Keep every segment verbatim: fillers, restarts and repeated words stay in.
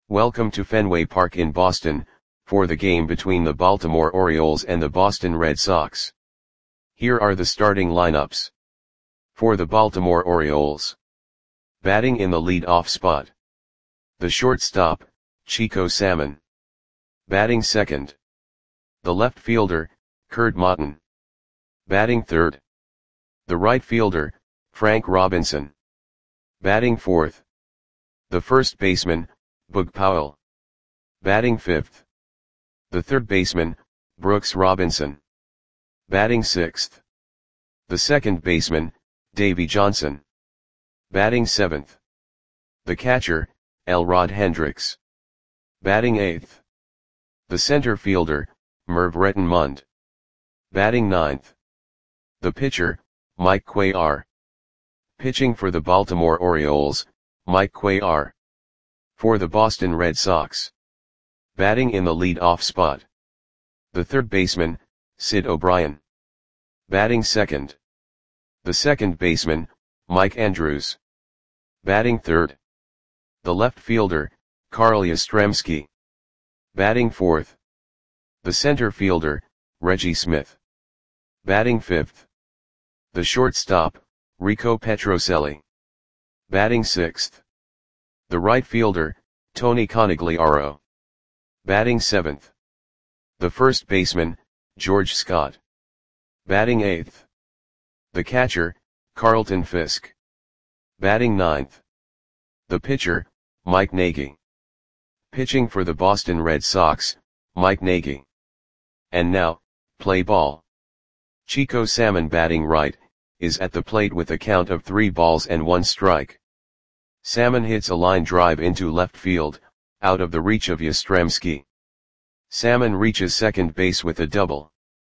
Welcome to Fenway Park in Boston, for the game between the Baltimore Orioles and the Boston Red Sox. Here are the starting lineups. For the Baltimore Orioles. Batting in the lead-off spot. The shortstop, Chico Salmon. Batting second. The left fielder, Curt Motton. Batting third. The right fielder, Frank Robinson. Batting fourth. The first baseman, Boog Powell. Batting fifth. The third baseman, Brooks Robinson. Batting sixth. The second baseman, Davey Johnson. Batting seventh. The catcher, Elrod Hendricks. Batting eighth. The center fielder, Merv Rettenmund. Batting ninth. The pitcher, Mike Cuellar. Pitching for the Baltimore Orioles, Mike Cuellar. For the Boston Red Sox. Batting in the lead-off spot. The third baseman, Sid O'Brien. Batting second. The second baseman, Mike Andrews. Batting third. The left fielder, Carl Yastrzemski. Batting fourth. The center fielder, Reggie Smith. Batting fifth. The shortstop, Rico Petrocelli. Batting sixth. The right fielder, Tony Conigliaro. Batting seventh. The first baseman, George Scott. Batting eighth. The catcher, Carlton Fisk. Batting ninth. The pitcher, Mike Nagy. Pitching for the Boston Red Sox, Mike Nagy. And now, play ball. Chico Salmon batting right, is at the plate with a count of three balls and one strike. Salmon hits a line drive into left field, out of the reach of Yastrzemski. Salmon reaches second base with a double.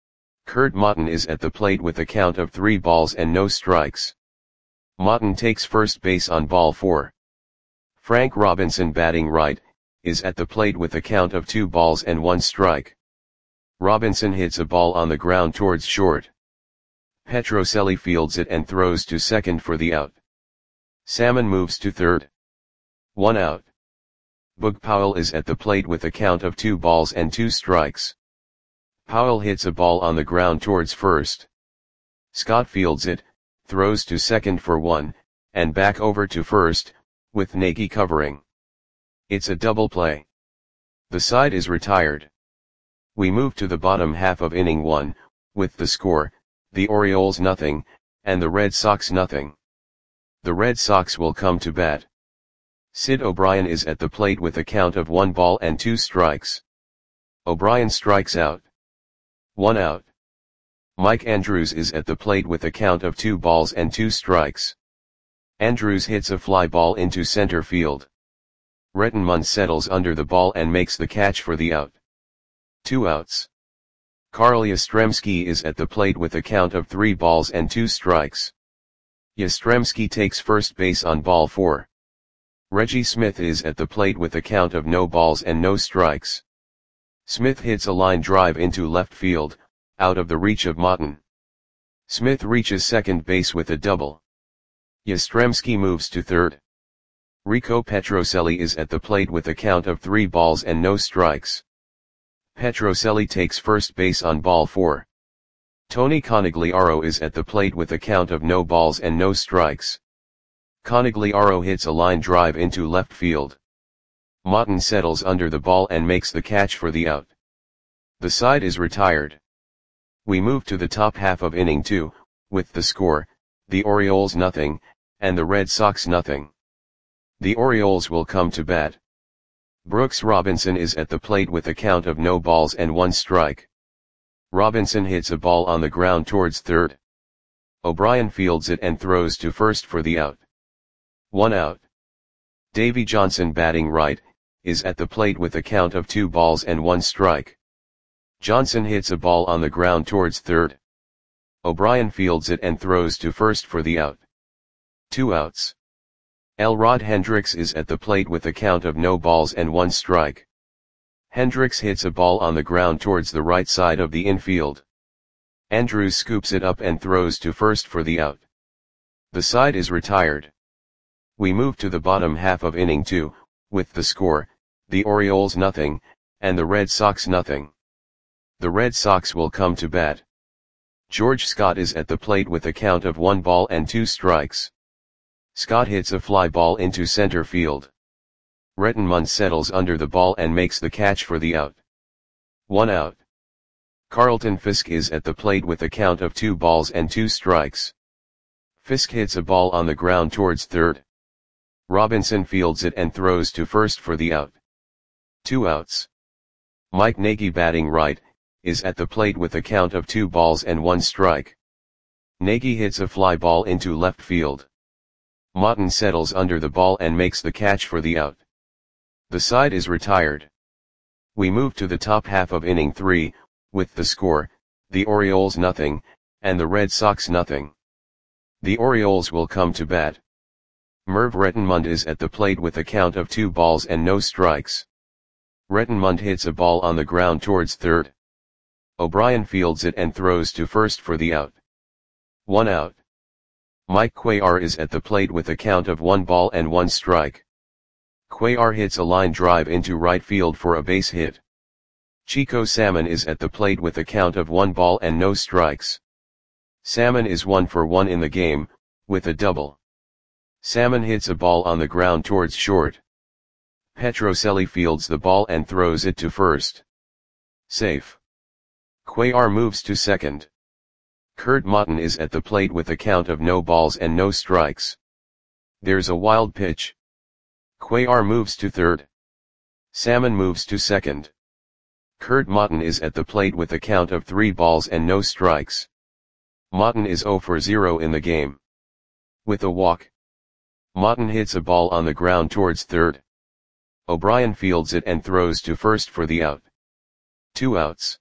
Curt Motton is at the plate with a count of three balls and no strikes. Motton takes first base on ball four. Frank Robinson batting right, is at the plate with a count of two balls and one strike. Robinson hits a ball on the ground towards short. Petrocelli fields it and throws to second for the out. Salmon moves to third. One out. Boog Powell is at the plate with a count of two balls and two strikes. Powell hits a ball on the ground towards first. Scott fields it, throws to second for one, and back over to first, with Nagy covering. It's a double play. The side is retired. We move to the bottom half of inning one, with the score, the Orioles nothing, and the Red Sox nothing. The Red Sox will come to bat. Sid O'Brien is at the plate with a count of one ball and two strikes. O'Brien strikes out. One out. Mike Andrews is at the plate with a count of two balls and two strikes. Andrews hits a fly ball into center field. Rettenmund settles under the ball and makes the catch for the out. Two outs. Carl Yastrzemski is at the plate with a count of three balls and two strikes. Yastrzemski takes first base on ball four. Reggie Smith is at the plate with a count of no balls and no strikes. Smith hits a line drive into left field, out of the reach of Motton. Smith reaches second base with a double. Yastrzemski moves to third. Rico Petrocelli is at the plate with a count of three balls and no strikes. Petrocelli takes first base on ball four. Tony Conigliaro is at the plate with a count of no balls and no strikes. Conigliaro hits a line drive into left field. Motton settles under the ball and makes the catch for the out. The side is retired. We move to the top half of inning two, with the score, the Orioles nothing, and the Red Sox nothing. The Orioles will come to bat. Brooks Robinson is at the plate with a count of no balls and one strike. Robinson hits a ball on the ground towards third. O'Brien fields it and throws to first for the out. One out. Davey Johnson batting right, is at the plate with a count of two balls and one strike. Johnson hits a ball on the ground towards third. O'Brien fields it and throws to first for the out. Two outs. Elrod Hendricks is at the plate with a count of no balls and one strike. Hendricks hits a ball on the ground towards the right side of the infield. Andrews scoops it up and throws to first for the out. The side is retired. We move to the bottom half of inning two, with the score, the Orioles nothing, and the Red Sox nothing. The Red Sox will come to bat. George Scott is at the plate with a count of one ball and two strikes. Scott hits a fly ball into center field. Rettenmund settles under the ball and makes the catch for the out. One out. Carlton Fisk is at the plate with a count of two balls and two strikes. Fisk hits a ball on the ground towards third. Robinson fields it and throws to first for the out. Two outs. Mike Nagy, batting right, is at the plate with a count of two balls and one strike. Nagy hits a fly ball into left field. Motten settles under the ball and makes the catch for the out. The side is retired. We move to the top half of inning three, with the score, the Orioles nothing, and the Red Sox nothing. The Orioles will come to bat. Merv Rettenmund is at the plate with a count of two balls and no strikes. Rettenmund hits a ball on the ground towards third. O'Brien fields it and throws to first for the out. One out. Mike Cuellar is at the plate with a count of one ball and one strike. Cuellar hits a line drive into right field for a base hit. Chico Salmon is at the plate with a count of one ball and no strikes. Salmon is one for one in the game, with a double. Salmon hits a ball on the ground towards short. Petrocelli fields the ball and throws it to first. Safe. Cuellar moves to second. Kurt Motten is at the plate with a count of no balls and no strikes. There's a wild pitch. Cuellar moves to third. Salmon moves to second. Kurt Motten is at the plate with a count of three balls and no strikes. Motten is zero for zero in the game. With a walk. Motten hits a ball on the ground towards third. O'Brien fields it and throws to first for the out. Two outs.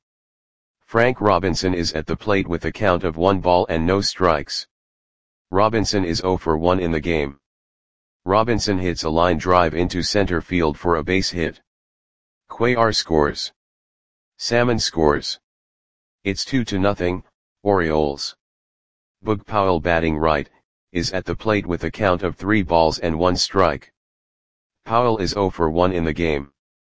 Frank Robinson is at the plate with a count of one ball and no strikes. Robinson is zero for one in the game. Robinson hits a line drive into center field for a base hit. Cuellar scores. Salmon scores. It's two to nothing, Orioles. Boog Powell, batting right, is at the plate with a count of three balls and one strike. Powell is zero for one in the game.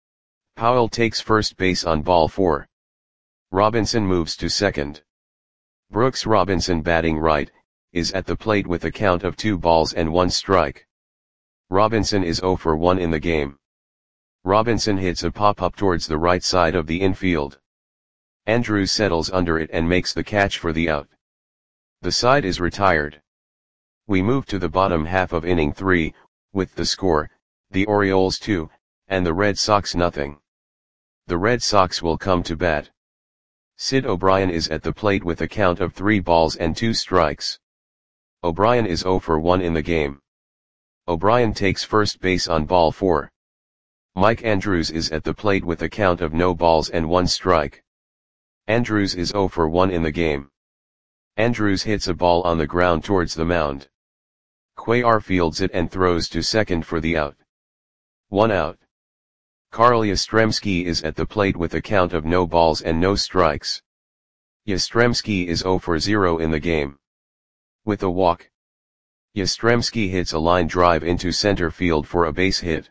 Powell takes first base on ball four. Robinson moves to second. Brooks Robinson, batting right, is at the plate with a count of two balls and one strike. Robinson is zero for one in the game. Robinson hits a pop-up towards the right side of the infield. Andrews settles under it and makes the catch for the out. The side is retired. We move to the bottom half of inning three, with the score, the Orioles two, and the Red Sox nothing. The Red Sox will come to bat. Sid O'Brien is at the plate with a count of three balls and two strikes. O'Brien is zero for one in the game. O'Brien takes first base on ball four. Mike Andrews is at the plate with a count of no balls and one strike. Andrews is zero for one in the game. Andrews hits a ball on the ground towards the mound. Cuellar fields it and throws to second for the out. One out. Carl Yastrzemski is at the plate with a count of no balls and no strikes. Yastrzemski is zero for zero in the game. With a walk. Yastrzemski hits a line drive into center field for a base hit.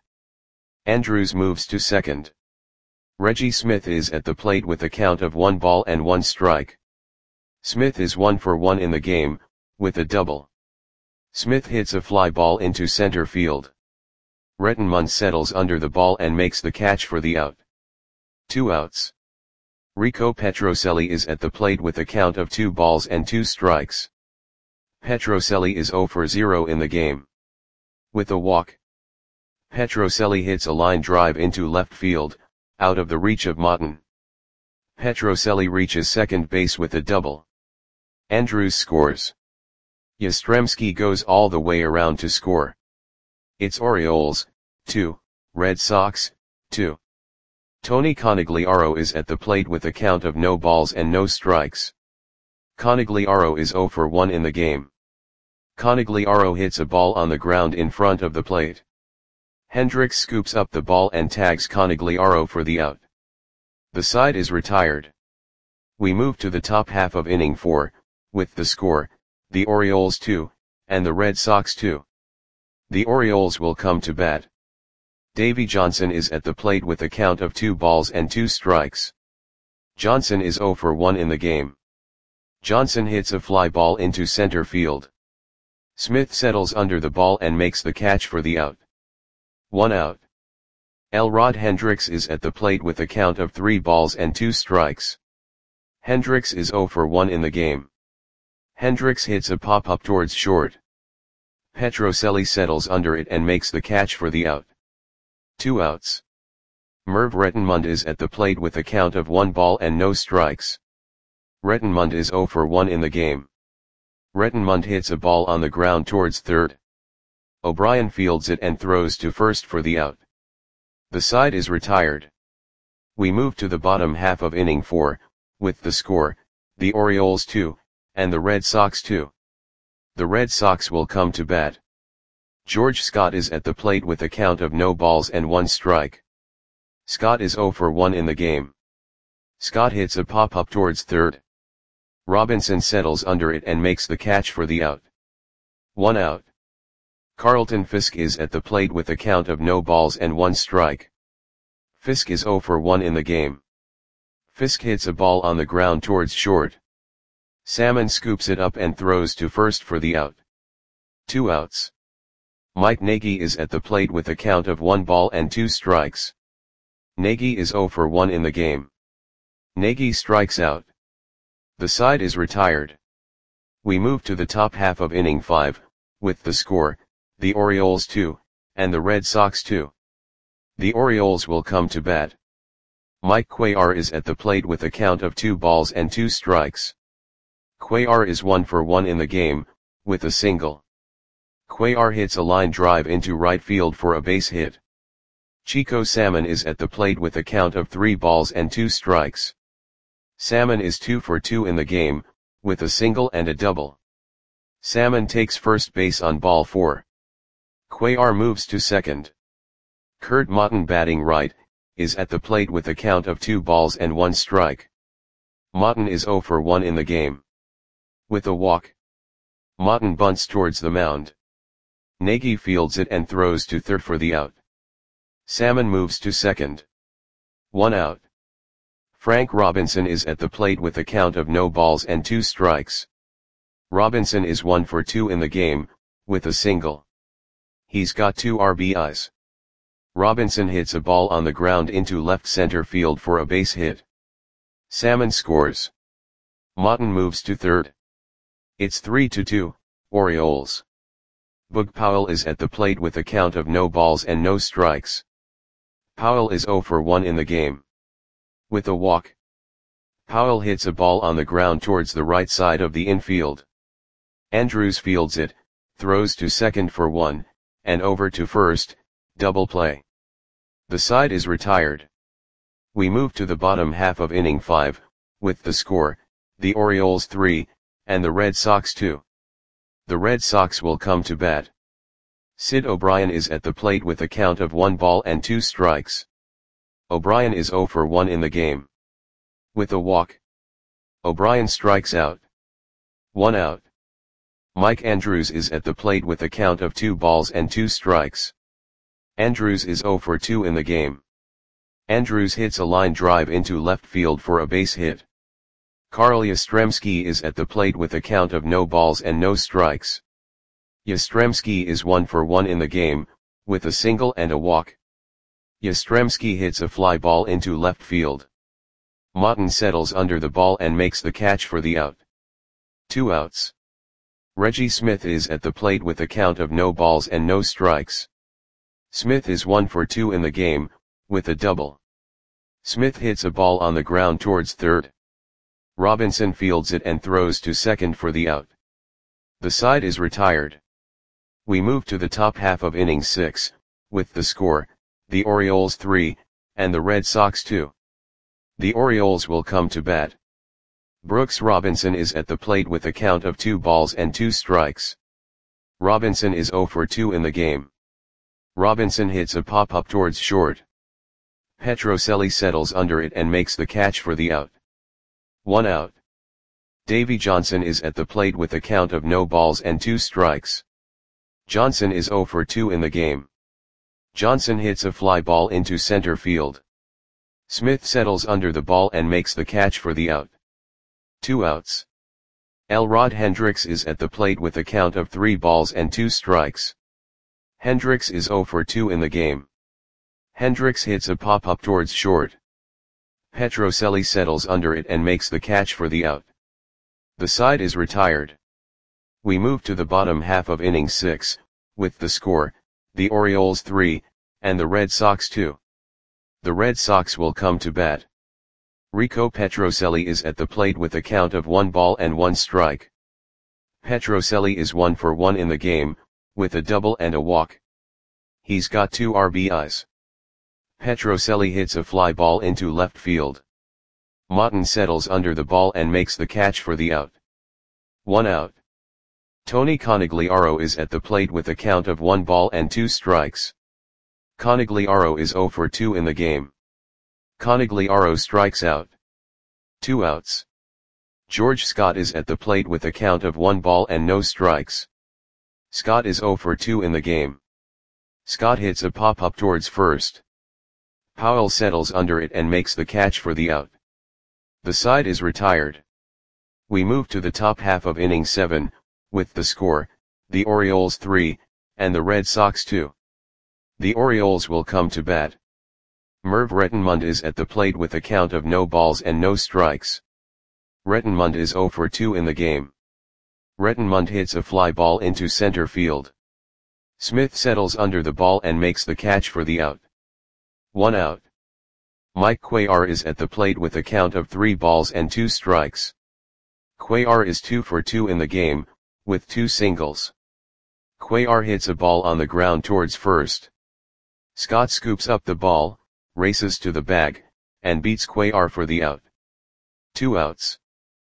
Andrews moves to second. Reggie Smith is at the plate with a count of one ball and one strike. Smith is one for one in the game, with a double. Smith hits a fly ball into center field. Rettenmund settles under the ball and makes the catch for the out. Two outs. Rico Petrocelli is at the plate with a count of two balls and two strikes. Petrocelli is zero for zero in the game. With a walk. Petrocelli hits a line drive into left field, out of the reach of Motten. Petrocelli reaches second base with a double. Andrews scores. Yastrzemski goes all the way around to score. It's Orioles, two, Red Sox, two. Tony Conigliaro is at the plate with a count of no balls and no strikes. Conigliaro is zero for one in the game. Conigliaro hits a ball on the ground in front of the plate. Hendricks scoops up the ball and tags Conigliaro for the out. The side is retired. We move to the top half of inning four, with the score, the Orioles two, and the Red Sox two. The Orioles will come to bat. Davy Johnson is at the plate with a count of two balls and two strikes. Johnson is zero for one in the game. Johnson hits a fly ball into center field. Smith settles under the ball and makes the catch for the out. One out. Elrod Hendricks is at the plate with a count of three balls and two strikes. Hendricks is zero for one in the game. Hendricks hits a pop-up towards short. Petrocelli settles under it and makes the catch for the out. Two outs. Merv Rettenmund is at the plate with a count of one ball and no strikes. Rettenmund is zero for one in the game. Rettenmund hits a ball on the ground towards third. O'Brien fields it and throws to first for the out. The side is retired. We move to the bottom half of inning four, with the score, the Orioles two, and the Red Sox two. The Red Sox will come to bat. George Scott is at the plate with a count of no balls and one strike. Scott is zero for one in the game. Scott hits a pop-up towards third. Robinson settles under it and makes the catch for the out. One out. Carlton Fisk is at the plate with a count of no balls and one strike. Fisk is zero for one in the game. Fisk hits a ball on the ground towards short. Salmon scoops it up and throws to first for the out. Two outs. Mike Nagy is at the plate with a count of one ball and two strikes. Nagy is zero for one in the game. Nagy strikes out. The side is retired. We move to the top half of inning five, with the score, the Orioles two, and the Red Sox two. The Orioles will come to bat. Mike Cuellar is at the plate with a count of two balls and two strikes. Cuellar is one for one in the game, with a single. Cuellar hits a line drive into right field for a base hit. Chico Salmon is at the plate with a count of three balls and two strikes. Salmon is two for two in the game, with a single and a double. Salmon takes first base on ball four. Cuellar moves to second. Kurt Motton, batting right, is at the plate with a count of two balls and one strike. Motton is zero for one in the game. With a walk, Motton bunts towards the mound. Nagy fields it and throws to third for the out. Salmon moves to second. One out. Frank Robinson is at the plate with a count of no balls and two strikes. Robinson is one for two in the game, with a single. He's got two R B Is. Robinson hits a ball on the ground into left center field for a base hit. Salmon scores. Motton moves to third. It's three to two, Orioles. Boog Powell is at the plate with a count of no balls and no strikes. Powell is zero for one in the game. With a walk, Powell hits a ball on the ground towards the right side of the infield. Andrews fields it, throws to second for one, and over to first, double play. The side is retired. We move to the bottom half of inning five, with the score, the Orioles three, and the Red Sox two. The Red Sox will come to bat. Sid O'Brien is at the plate with a count of one ball and two strikes. O'Brien is zero for one in the game. With a walk, O'Brien strikes out. One out. Mike Andrews is at the plate with a count of two balls and two strikes. Andrews is zero for two in the game. Andrews hits a line drive into left field for a base hit. Carl Yastrzemski is at the plate with a count of no balls and no strikes. Yastrzemski is one for one in the game, with a single and a walk. Yastrzemski hits a fly ball into left field. Motton settles under the ball and makes the catch for the out. Two outs. Reggie Smith is at the plate with a count of no balls and no strikes. Smith is one for two in the game, with a double. Smith hits a ball on the ground towards third. Robinson fields it and throws to second for the out. The side is retired. We move to the top half of inning six, with the score, the Orioles three, and the Red Sox two. The Orioles will come to bat. Brooks Robinson is at the plate with a count of two balls and two strikes. Robinson is zero for two in the game. Robinson hits a pop-up towards short. Petrocelli settles under it and makes the catch for the out. One out. Davy Johnson is at the plate with a count of no balls and two strikes. Johnson is zero for two in the game. Johnson hits a fly ball into center field. Smith settles under the ball and makes the catch for the out. Two outs. Elrod Hendricks is at the plate with a count of three balls and two strikes. Hendricks is oh for two in the game. Hendricks hits a pop-up towards short. Petrocelli settles under it and makes the catch for the out. The side is retired. We move to the bottom half of inning six, with the score, the Orioles three, and the Red Sox two. The Red Sox will come to bat. Rico Petrocelli is at the plate with a count of one ball and one strike. Petrocelli is one for one in the game, with a double and a walk. He's got two R B Is. Petrocelli hits a fly ball into left field. Motton settles under the ball and makes the catch for the out. One out. Tony Conigliaro is at the plate with a count of one ball and two strikes. Conigliaro is oh for two in the game. Conigliaro strikes out. Two outs. George Scott is at the plate with a count of one ball and no strikes. Scott is oh for two in the game. Scott hits a pop-up towards first. Powell settles under it and makes the catch for the out. The side is retired. We move to the top half of inning seven, with the score, the Orioles three, and the Red Sox two. The Orioles will come to bat. Merv Rettenmund is at the plate with a count of no balls and no strikes. Rettenmund is oh for two in the game. Rettenmund hits a fly ball into center field. Smith settles under the ball and makes the catch for the out. One out. Mike Cuellar is at the plate with a count of three balls and two strikes. Cuellar is two for two in the game, with two singles. Cuellar hits a ball on the ground towards first. Scott scoops up the ball, races to the bag, and beats Cuellar for the out. Two outs.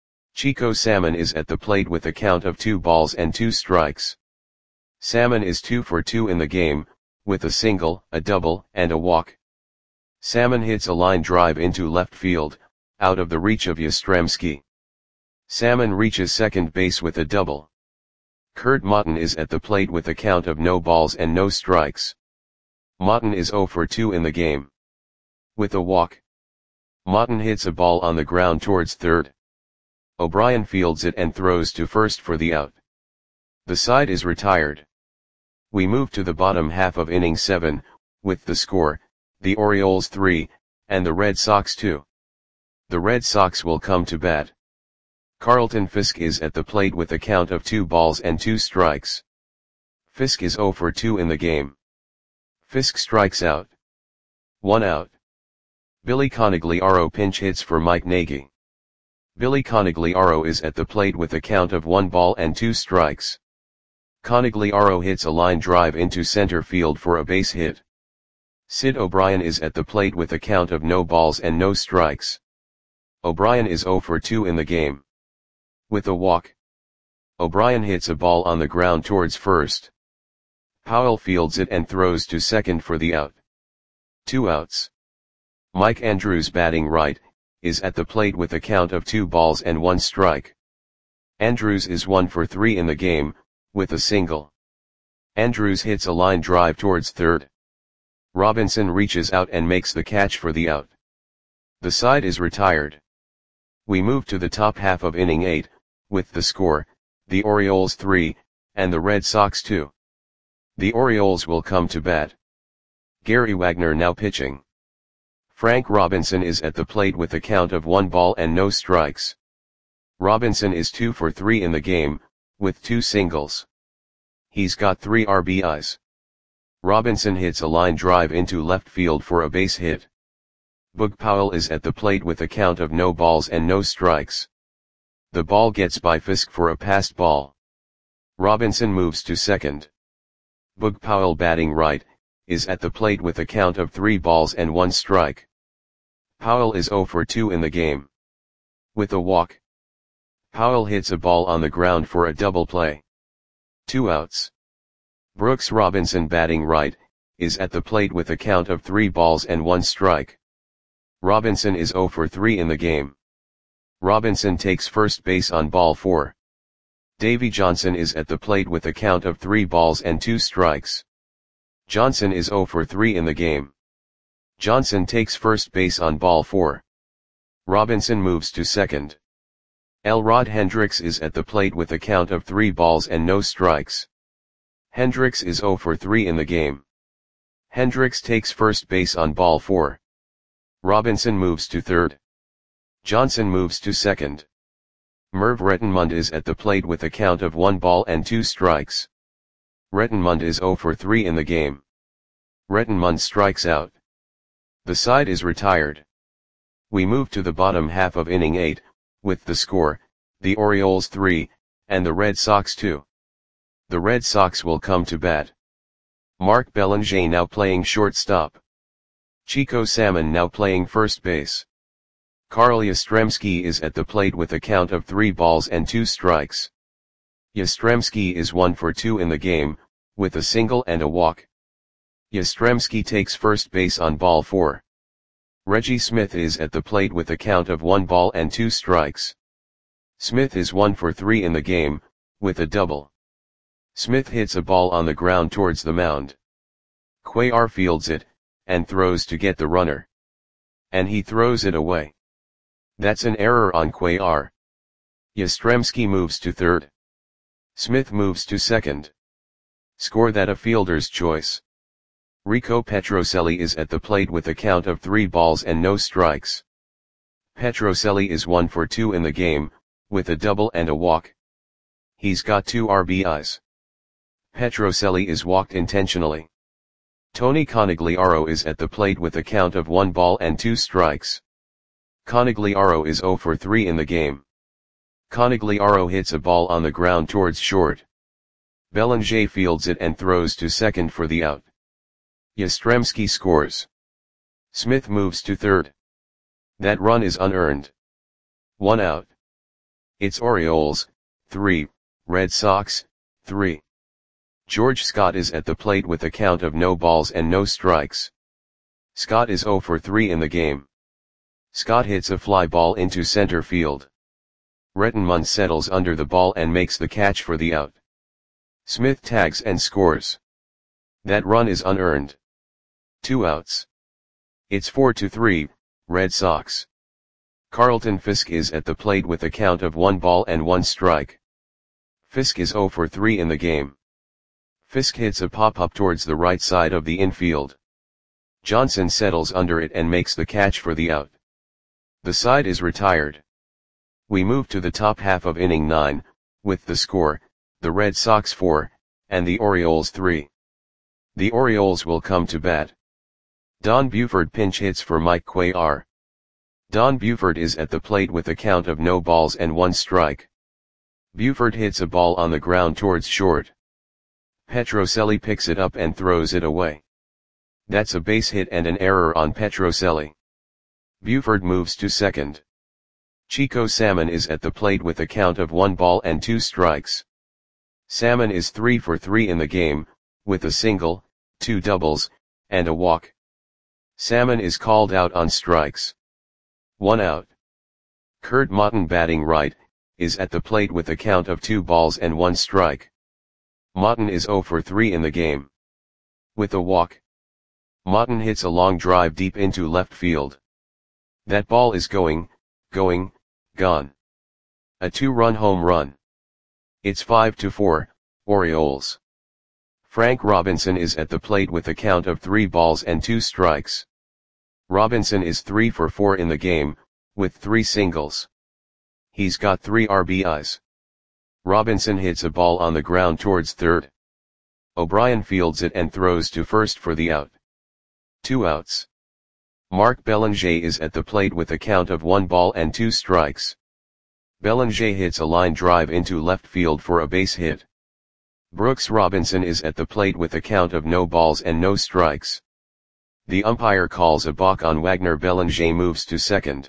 Chico Salmon is at the plate with a count of two balls and two strikes. Salmon is two for two in the game, with a single, a double, and a walk. Salmon hits a line drive into left field, out of the reach of Yastrzemski. Salmon reaches second base with a double. Kurt Motton is at the plate with a count of no balls and no strikes. Motton is oh for two in the game. With a walk. Motton hits a ball on the ground towards third. O'Brien fields it and throws to first for the out. The side is retired. We move to the bottom half of inning seven, with the score, the Orioles three, and the Red Sox two. The Red Sox will come to bat. Carlton Fisk is at the plate with a count of two balls and two strikes. Fisk is oh for two in the game. Fisk strikes out. One out. Billy Conigliaro pinch hits for Mike Nagy. Billy Conigliaro is at the plate with a count of one ball and two strikes. Conigliaro hits a line drive into center field for a base hit. Sid O'Brien is at the plate with a count of no balls and no strikes. O'Brien is oh for two in the game. With a walk. O'Brien hits a ball on the ground towards first. Powell fields it and throws to second for the out. Two outs. Mike Andrews, batting right, is at the plate with a count of two balls and one strike. Andrews is one for three in the game, with a single. Andrews hits a line drive towards third. Robinson reaches out and makes the catch for the out. The side is retired. We move to the top half of inning eight, with the score, the Orioles three, and the Red Sox two. The Orioles will come to bat. Gary Wagner now pitching. Frank Robinson is at the plate with a count of one ball and no strikes. Robinson is two for three in the game, with two singles. He's got three R B Is. Robinson hits a line drive into left field for a base hit. Boog Powell is at the plate with a count of no balls and no strikes. The ball gets by Fisk for a passed ball. Robinson moves to second. Boog Powell, batting right, is at the plate with a count of three balls and one strike. Powell is oh for two in the game. With a walk. Powell hits a ball on the ground for a double play. Two outs. Brooks Robinson, batting right, is at the plate with a count of three balls and one strike. Robinson is oh for three in the game. Robinson takes first base on ball four. Davy Johnson is at the plate with a count of three balls and two strikes. Johnson is zero for three in the game. Johnson takes first base on ball four. Robinson moves to second. Elrod Hendricks is at the plate with a count of three balls and no strikes. Hendricks is zero for three in the game. Hendricks takes first base on ball four. Robinson moves to third. Johnson moves to second. Merv Rettenmund is at the plate with a count of one ball and two strikes. Rettenmund is zero for three in the game. Rettenmund strikes out. The side is retired. We move to the bottom half of inning eight, with the score, the Orioles three, and the Red Sox two. The Red Sox will come to bat. Mark Belanger now playing shortstop. Chico Salmon now playing first base. Carl Yastrzemski is at the plate with a count of three balls and two strikes. Yastrzemski is one for two in the game, with a single and a walk. Yastrzemski takes first base on ball four. Reggie Smith is at the plate with a count of one ball and two strikes. Smith is one for three in the game, with a double. Smith hits a ball on the ground towards the mound. Cuellar fields it, and throws to get the runner. And he throws it away. That's an error on Cuellar. Yastrzemski moves to third. Smith moves to second. Score that a fielder's choice. Rico Petrocelli is at the plate with a count of three balls and no strikes. Petrocelli is one for two in the game, with a double and a walk. He's got two R B Is. Petrocelli is walked intentionally. Tony Conigliaro is at the plate with a count of one ball and two strikes. Conigliaro is zero for three in the game. Conigliaro hits a ball on the ground towards short. Belanger fields it and throws to second for the out. Yastrzemski scores. Smith moves to third. That run is unearned. One out. It's Orioles, three, Red Sox, three. George Scott is at the plate with a count of no balls and no strikes. Scott is zero for three in the game. Scott hits a fly ball into center field. Rettenmund settles under the ball and makes the catch for the out. Smith tags and scores. That run is unearned. Two outs. It's four to three, Red Sox. Carlton Fisk is at the plate with a count of one ball and one strike. Fisk is zero for three in the game. Fisk hits a pop-up towards the right side of the infield. Johnson settles under it and makes the catch for the out. The side is retired. We move to the top half of inning nine, with the score, the Red Sox four, and the Orioles three. The Orioles will come to bat. Don Buford pinch hits for Mike Cuellar. Don Buford is at the plate with a count of no balls and one strike. Buford hits a ball on the ground towards short. Petrocelli picks it up and throws it away. That's a base hit and an error on Petrocelli. Buford moves to second. Chico Salmon is at the plate with a count of one ball and two strikes. Salmon is three for three in the game, with a single, two doubles, and a walk. Salmon is called out on strikes. One out. Kurt Motton, batting right, is at the plate with a count of two balls and one strike. Motton is zero for three in the game. With a walk. Motton hits a long drive deep into left field. That ball is going, going, gone. A two-run home run. It's five to four, Orioles. Frank Robinson is at the plate with a count of three balls and two strikes. Robinson is three for four in the game, with three singles. He's got three R B Is. Robinson hits a ball on the ground towards third. O'Brien fields it and throws to first for the out. Two outs. Mark Belanger is at the plate with a count of one ball and two strikes. Belanger hits a line drive into left field for a base hit. Brooks Robinson is at the plate with a count of no balls and no strikes. The umpire calls a balk on Wagner. Belanger moves to second.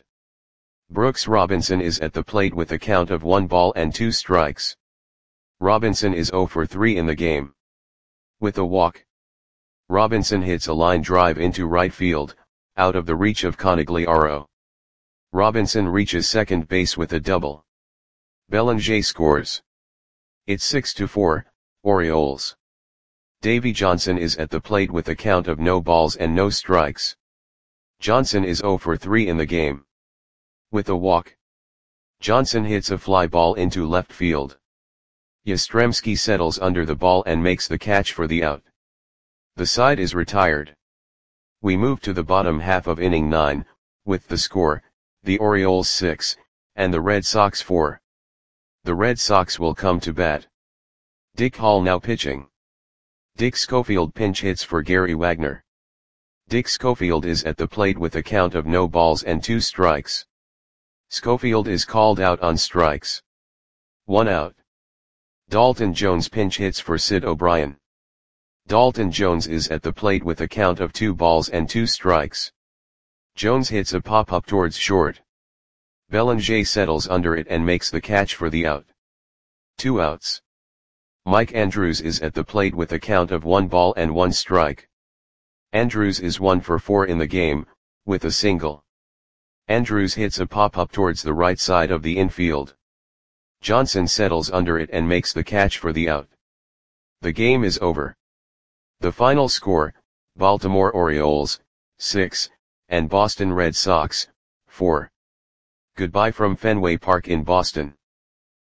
Brooks Robinson is at the plate with a count of one ball and two strikes. Robinson is zero for three in the game. With a walk. Robinson hits a line drive into right field, out of the reach of Conigliaro. Robinson reaches second base with a double. Belanger scores. It's six to four, Orioles. Davey Johnson is at the plate with a count of no balls and no strikes. Johnson is zero for three in the game. With a walk, Johnson hits a fly ball into left field. Yastrzemski settles under the ball and makes the catch for the out. The side is retired. We move to the bottom half of inning nine, with the score, the Orioles six, and the Red Sox four. The Red Sox will come to bat. Dick Hall now pitching. Dick Schofield pinch hits for Gary Wagner. Dick Schofield is at the plate with a count of no balls and two strikes. Schofield is called out on strikes. One out. Dalton Jones pinch hits for Sid O'Brien. Dalton Jones is at the plate with a count of two balls and two strikes. Jones hits a pop-up towards short. Bellinger settles under it and makes the catch for the out. Two outs. Mike Andrews is at the plate with a count of one ball and one strike. Andrews is one for four in the game, with a single. Andrews hits a pop-up towards the right side of the infield. Johnson settles under it and makes the catch for the out. The game is over. The final score, Baltimore Orioles, six, and Boston Red Sox, four. Goodbye from Fenway Park in Boston.